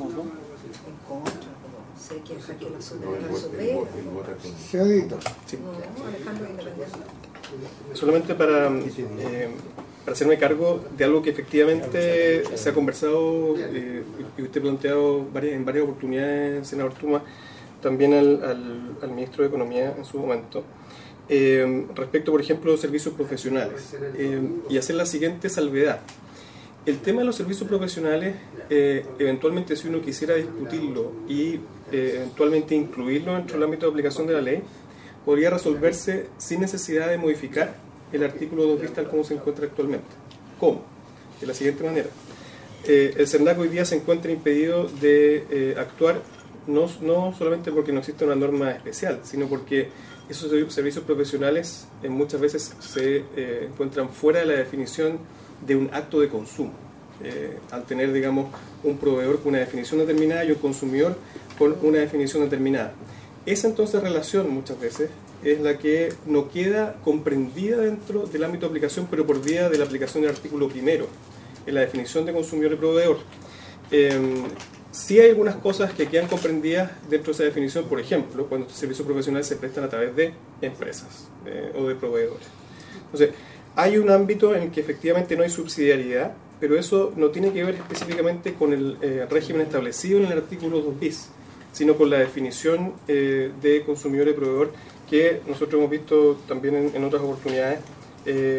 En contra, sé que que la supera. Señorito. Sí. No, Alejandro Independiente. Solamente para, eh, para hacerme cargo de algo que efectivamente se ha conversado eh, y usted ha planteado varias, en varias oportunidades, senador Tuma, también al, al, al ministro de Economía en su momento, eh, respecto, por ejemplo, a los servicios profesionales, eh, y hacer la siguiente salvedad. El tema de los servicios profesionales, eh, eventualmente si uno quisiera discutirlo y eh, eventualmente incluirlo dentro del ámbito de aplicación de la ley, podría resolverse sin necesidad de modificar el artículo dos bis tal como se encuentra actualmente. ¿Cómo? De la siguiente manera. Eh, el CERNAC hoy día se encuentra impedido de eh, actuar no, no solamente porque no existe una norma especial, sino porque esos servicios profesionales eh, muchas veces se eh, encuentran fuera de la definición de un acto de consumo, eh, al tener, digamos, un proveedor con una definición determinada y un consumidor con una definición determinada. Esa entonces relación muchas veces es la que no queda comprendida dentro del ámbito de aplicación, pero por vía de la aplicación del artículo primero, en la definición de consumidor y proveedor. Eh, sí hay algunas cosas que quedan comprendidas dentro de esa definición, por ejemplo, cuando estos servicios profesionales se prestan a través de empresas eh, o de proveedores. Entonces, hay un ámbito en el que efectivamente no hay subsidiariedad, pero eso no tiene que ver específicamente con el eh, régimen establecido en el artículo dos bis, sino con la definición eh, de consumidor y proveedor que nosotros hemos visto también en, en otras oportunidades, eh,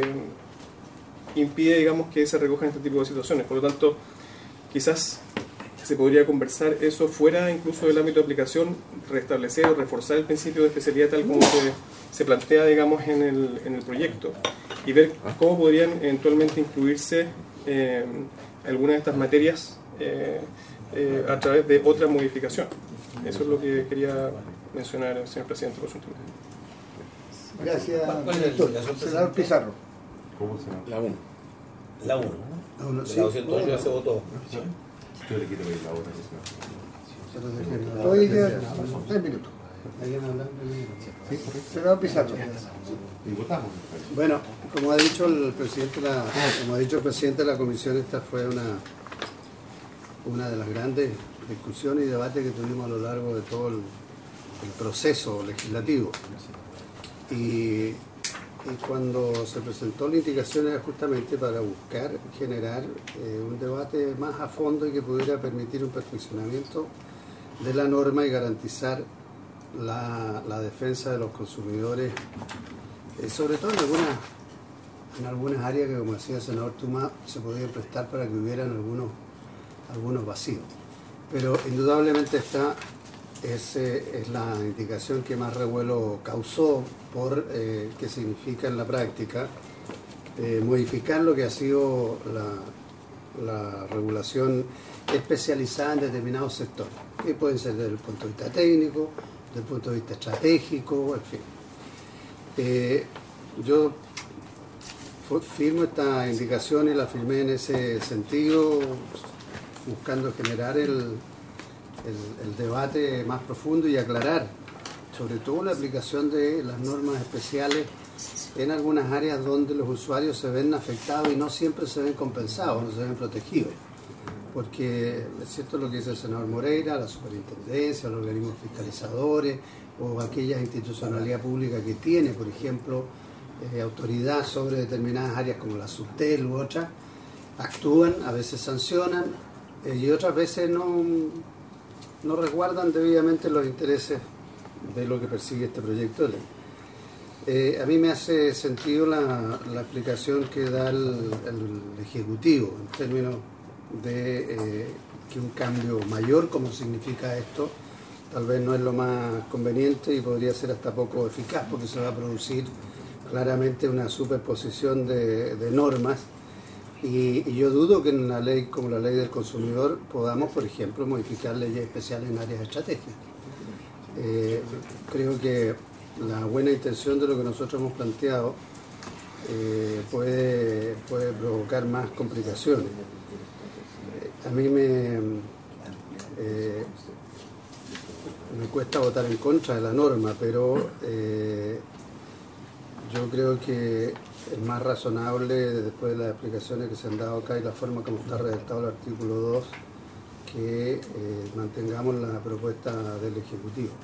impide, digamos, que se recojan este tipo de situaciones. Por lo tanto, quizás se podría conversar eso fuera incluso del ámbito de aplicación, restablecer o reforzar el principio de especialidad tal como se, se plantea, digamos, en el, en el proyecto, y ver cómo podrían eventualmente incluirse eh, algunas de estas materias eh, eh, a través de otra modificación. Eso es lo que quería mencionar, señor presidente, por su tiempo. Gracias, ¿Cuál es el- director. la suerte? Senador Pizarro. ¿Cómo se llama? La uno. La uno. Ah, uno, De sí. la doscientos ocho ya se votó. Yo le quiero ver la hora. Todavía quedan tres minutos. Senador Pizarro. Y votamos. Bueno, como ha dicho el presidente, de la, como ha dicho el presidente de la comisión, esta fue una una de las grandes discusiones y debates que tuvimos a lo largo de todo el, el proceso legislativo. Y, y cuando se presentó la indicación era justamente para buscar generar eh, un debate más a fondo y que pudiera permitir un perfeccionamiento de la norma y garantizar la, la defensa de los consumidores, eh, sobre todo en algunas, en algunas áreas que, como decía el senador Tumá, se podían prestar para que hubieran algunos, algunos vacíos. Pero indudablemente esta es, eh, es la indicación que más revuelo causó por eh, qué significa en la práctica eh, modificar lo que ha sido la, la regulación especializada en determinados sectores, que pueden ser desde el punto de vista técnico, desde el punto de vista estratégico, en fin. Eh, yo firmo esta indicación y la firmé en ese sentido, buscando generar el, el, el debate más profundo y aclarar, sobre todo la aplicación de las normas especiales en algunas áreas donde los usuarios se ven afectados y no siempre se ven compensados, no se ven protegidos. Porque es cierto lo que dice el senador Moreira, la superintendencia, los organismos fiscalizadores o aquella institucionalidad pública que tiene, por ejemplo, eh, autoridad sobre determinadas áreas como la Subtel u otras, actúan, a veces sancionan eh, y otras veces no, no resguardan debidamente los intereses de lo que persigue este proyecto de ley. Eh, a mí me hace sentido la, la explicación que da el, el Ejecutivo en términos de eh, que un cambio mayor, como significa esto, tal vez no es lo más conveniente y podría ser hasta poco eficaz porque se va a producir claramente una superposición de, de normas y, y yo dudo que en una ley como la ley del consumidor podamos, por ejemplo, modificar leyes especiales en áreas estratégicas. Eh, creo que la buena intención de lo que nosotros hemos planteado eh, puede, puede provocar más complicaciones. A mí me, eh, me cuesta votar en contra de la norma, pero eh, yo creo que es más razonable, después de las explicaciones que se han dado acá y la forma como está redactado el artículo dos, que eh, mantengamos la propuesta del Ejecutivo.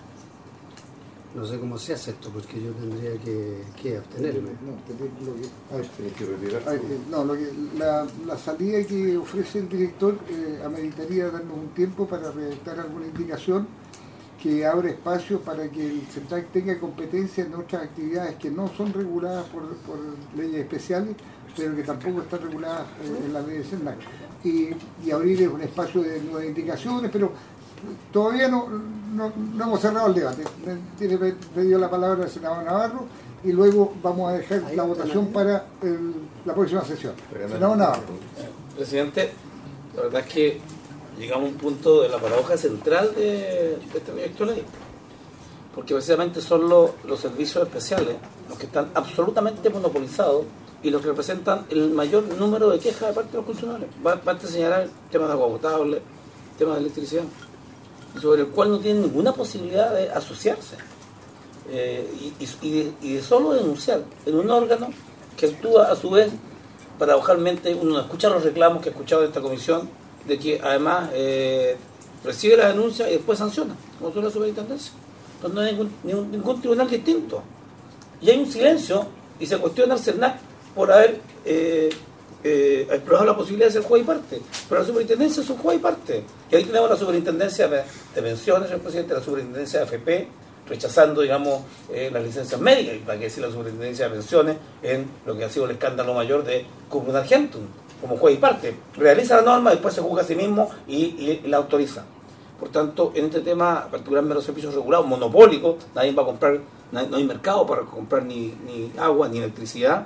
No sé cómo se hace esto, porque yo tendría que, que abstenerme. No, tendría que- lo que- a ver, a ver, eh, no, lo que, la, la salida que ofrece el director eh, ameritaría darnos un tiempo para redactar alguna indicación que abra espacio para que el CENTAC tenga competencia en otras actividades que no son reguladas por, por leyes especiales, pero que tampoco están reguladas eh, en la ley de CENTAC. Y, y abrir un espacio de nuevas indicaciones, pero todavía no, no, no hemos cerrado el debate. Tiene pedido la palabra el senador Navarro y luego vamos a dejar la votación para el, la próxima sesión. Senador Navarro. Presidente, la verdad es que llegamos a un punto de la paradoja central de, de este proyecto de ley, porque precisamente son los, los servicios especiales los que están absolutamente monopolizados y los que representan el mayor número de quejas de parte de los consumidores. Basta señalar temas de agua potable, temas de electricidad, sobre el cual no tienen ninguna posibilidad de asociarse eh, y, y, de, y de solo denunciar en un órgano que actúa a su vez, paradojalmente uno no escucha los reclamos que ha escuchado de esta comisión, de que además eh, recibe la denuncia y después sanciona, como son la superintendencia. Entonces no hay ningún, ningún, ningún tribunal distinto. Y hay un silencio y se cuestiona al CERNAC por haber eh, eh, explorado la posibilidad de ser juez y parte. Pero la superintendencia es un juez y parte. Y ahí tenemos la superintendencia de pensiones, señor presidente, la superintendencia de A F P, rechazando, digamos, eh, las licencias médicas, y para qué decir la superintendencia de pensiones en lo que ha sido el escándalo mayor de Cuprum Argentum, como juez y parte. Realiza la norma, después se juzga a sí mismo y, y, y la autoriza. Por tanto, en este tema, particularmente los servicios regulados, monopólicos, nadie va a comprar, nadie, no hay mercado para comprar ni, ni agua ni electricidad.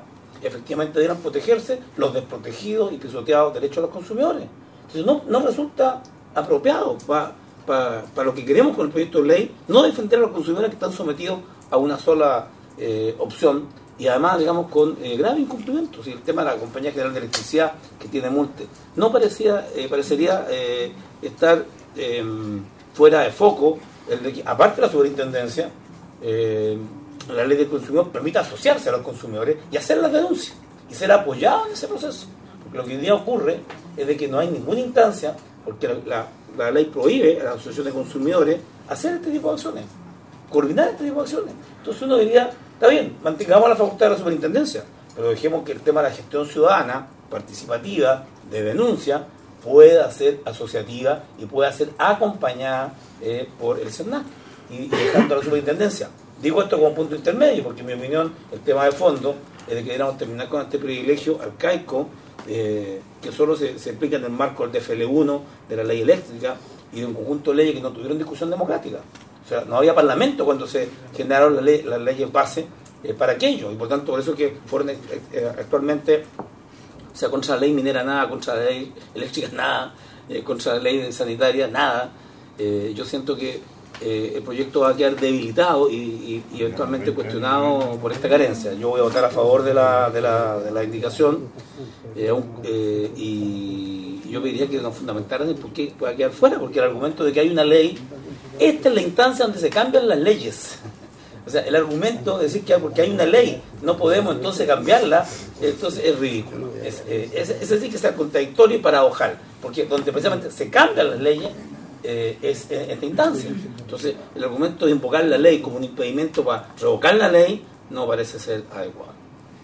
efectivamente debieran protegerse los desprotegidos y pisoteados derechos de los consumidores. Entonces no, no resulta apropiado para pa, pa lo que queremos con el proyecto de ley, no defender a los consumidores que están sometidos a una sola eh, opción, y además, digamos, con eh, grave incumplimiento. Si el tema de la Compañía General de Electricidad, que tiene multe, no parecía, eh, parecería eh, estar eh, fuera de foco, el de que, aparte de la superintendencia, eh, la ley del consumidor permite asociarse a los consumidores y hacer las denuncias y ser apoyado en ese proceso. Porque lo que hoy día ocurre es de que no hay ninguna instancia, porque la, la, la ley prohíbe a la asociación de consumidores hacer este tipo de acciones, coordinar este tipo de acciones. Entonces uno diría, está bien, mantengamos la facultad de la superintendencia, pero dejemos que el tema de la gestión ciudadana, participativa, de denuncia, pueda ser asociativa y pueda ser acompañada eh, por el SERNAC y, y dejando a la superintendencia. Digo esto como punto intermedio, porque en mi opinión el tema de fondo es de que deberíamos terminar con este privilegio arcaico eh, que solo se, se aplica en el marco del D F L uno, de la ley eléctrica y de un conjunto de leyes que no tuvieron discusión democrática. O sea, no había parlamento cuando se generaron la ley, las leyes base eh, para aquello, y por tanto por eso que fueron eh, eh, actualmente, o sea, contra la ley minera nada, contra la ley eléctrica nada, eh, contra la ley sanitaria nada. Eh, yo siento que eh, el proyecto va a quedar debilitado y, y, y eventualmente cuestionado por esta carencia. Yo voy a votar a favor de la, de la, de la indicación eh, eh, y yo pediría que nos fundamentaran el por qué pueda quedar fuera, porque el argumento de que hay una ley, esta es la instancia donde se cambian las leyes. O sea, el argumento de decir que porque hay una ley no podemos entonces cambiarla, entonces es ridículo. Es, eh, es, es decir, que sea contradictorio y paradojal, porque donde precisamente se cambian las leyes eh, es en esta instancia. Entonces, el argumento de invocar la ley como un impedimento para revocar la ley no parece ser adecuado.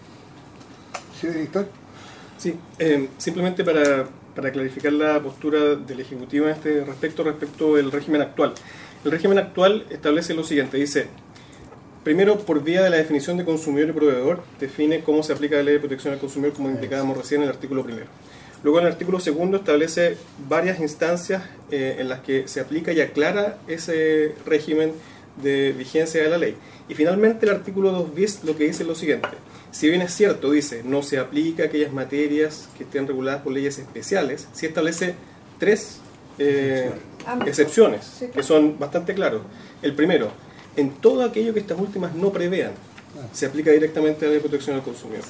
¿Sí, director? Sí, eh, simplemente para, para clarificar la postura del Ejecutivo en este respecto, respecto del régimen actual. El régimen actual establece lo siguiente, dice: primero, por vía de la definición de consumidor y proveedor, define cómo se aplica la ley de protección al consumidor, como indicábamos recién en el artículo primero. Luego, en el artículo segundo, establece varias instancias eh, en las que se aplica y aclara ese régimen de vigencia de la ley. Y finalmente, el artículo dos bis lo que dice es lo siguiente: si bien es cierto, dice, no se aplica a aquellas materias que estén reguladas por leyes especiales, sí establece tres eh, excepciones, que son bastante claros. El primero, en todo aquello que estas últimas no prevean, se aplica directamente a la ley de protección al consumidor.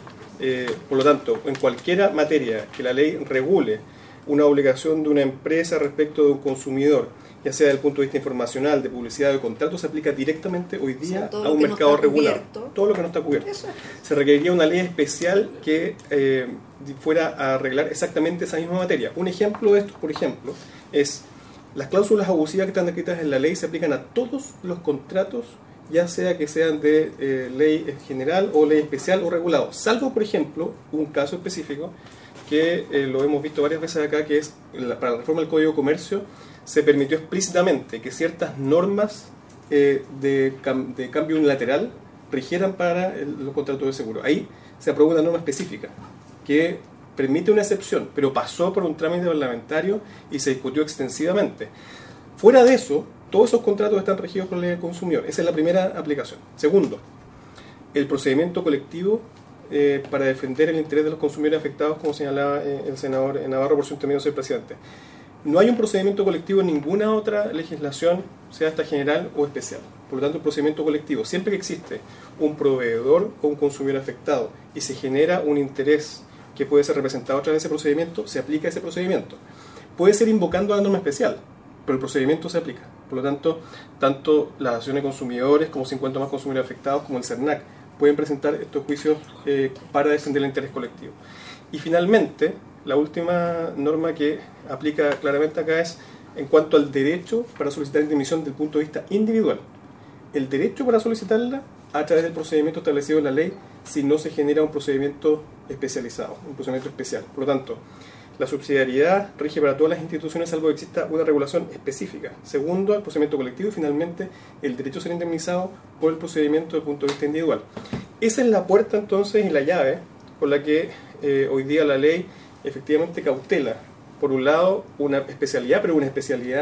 Eh, por lo tanto, en cualquier materia que la ley regule una obligación de una empresa respecto de un consumidor, ya sea desde el punto de vista informacional, de publicidad, de contrato, se aplica directamente hoy día, o sea, a un mercado no regulado. Todo lo que no está cubierto. Eso. Se requeriría una ley especial que eh, fuera a arreglar exactamente esa misma materia. Un ejemplo de esto, por ejemplo, es las cláusulas abusivas que están descritas en la ley se aplican a todos los contratos, ya sea que sean de eh, ley general o ley especial o regulado, salvo, por ejemplo, un caso específico que eh, lo hemos visto varias veces acá, que es la, para la reforma del Código de Comercio se permitió explícitamente que ciertas normas eh, de, cam de cambio unilateral rigieran para el, los contratos de seguro. Ahí se aprobó una norma específica que permite una excepción, pero pasó por un trámite parlamentario y se discutió extensivamente. Fuera de eso, todos esos contratos están regidos por la ley del consumidor. Esa es la primera aplicación. Segundo, el procedimiento colectivo eh, para defender el interés de los consumidores afectados, como señalaba eh, el senador Navarro por su intermedio, señor presidente. No hay un procedimiento colectivo en ninguna otra legislación, sea esta general o especial. Por lo tanto, el procedimiento colectivo, siempre que existe un proveedor o un consumidor afectado y se genera un interés que puede ser representado a través de ese procedimiento, se aplica ese procedimiento. Puede ser invocando a la norma especial, pero el procedimiento se aplica. Por lo tanto, tanto las asociaciones de consumidores como cincuenta más consumidores afectados como el SERNAC pueden presentar estos juicios eh, para defender el interés colectivo. Y finalmente, la última norma que aplica claramente acá es en cuanto al derecho para solicitar indemnización desde el punto de vista individual. El derecho para solicitarla a través del procedimiento establecido en la ley si no se genera un procedimiento especializado, un procedimiento especial. Por lo tanto, la subsidiariedad rige para todas las instituciones salvo que exista una regulación específica. Segundo, el procedimiento colectivo y finalmente el derecho a ser indemnizado por el procedimiento desde el punto de vista individual. Esa es la puerta entonces y la llave con la que eh, hoy día la ley efectivamente cautela, por un lado, una especialidad, pero una especialidad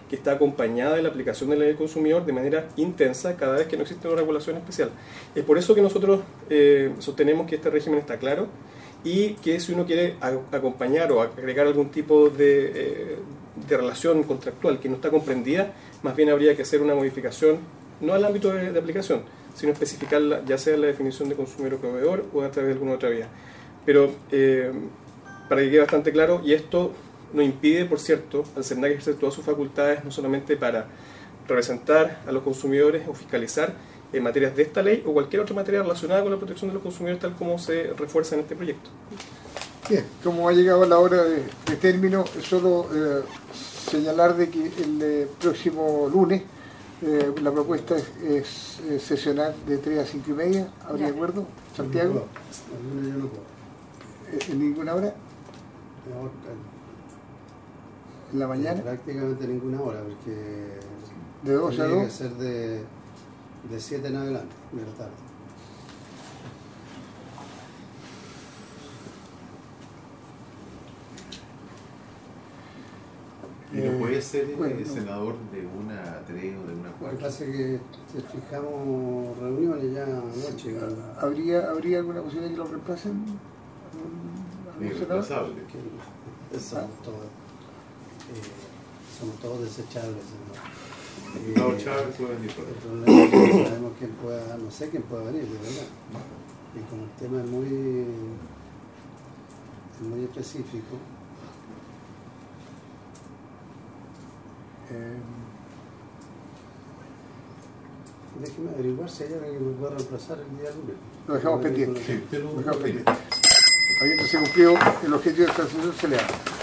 que está acompañada de la aplicación de la ley del consumidor de manera intensa cada vez que no existe una regulación especial. Es por eso que nosotros eh, sostenemos que este régimen está claro y que si uno quiere a, acompañar o agregar algún tipo de, eh, de relación contractual que no está comprendida, más bien habría que hacer una modificación, no al ámbito de, de aplicación, sino especificarla ya sea en la definición de consumidor o proveedor o a través de alguna otra vía. Pero eh, para que quede bastante claro, y esto no impide, por cierto, al SERNAC ejercer todas sus facultades, no solamente para representar a los consumidores o fiscalizar en materias de esta ley o cualquier otra materia relacionada con la protección de los consumidores, tal como se refuerza en este proyecto. Bien, como ha llegado la hora de, de término, solo eh, señalar de que el eh, próximo lunes eh, la propuesta es, es, es sesionar de tres a cinco y media. ¿Habría acuerdo, Santiago? No, no, yo no puedo. ¿En ninguna hora? No, ¿En la mañana? Prácticamente ninguna hora, porque ¿De dos a tiene que dos? ser de, de siete en adelante, de la tarde. ¿Y no puede ser el bueno, no. senador de una a tres o de una a Lo que cuatro? pasa es que si fijamos reuniones ya anoche. ¿Habría, ¿Habría alguna posibilidad que lo reemplacen? ¿Algún senador? Irreemplazable. Que somos todos, eh, somos todos desechables. ¿no? No, Eh, Chávez puede venir por el ahí. problema es que no sabemos quién pueda, no sé quién pueda venir, de verdad. Y como el tema es muy, es muy específico, Eh, déjeme averiguar si hay alguien que me pueda reemplazar el día lunes. Lo dejamos pendiente. Sí, pero- Lo dejamos pendiente. Habiéndose cumplido el objetivo de esta sesión, se le da.